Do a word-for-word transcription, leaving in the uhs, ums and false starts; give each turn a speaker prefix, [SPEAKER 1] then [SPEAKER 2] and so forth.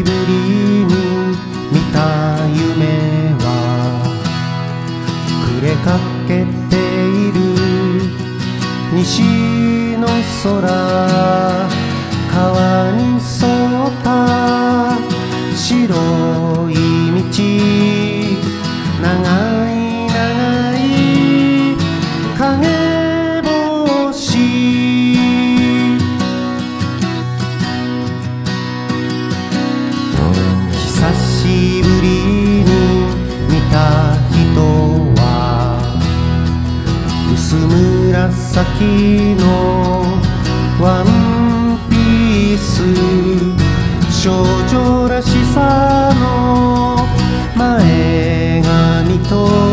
[SPEAKER 1] ぶりに見た夢は暮れかけている西の空、川に沿った白い道、長い長い影星、久しぶりに見た人は薄紫のワンピース、少女らしさの前髪と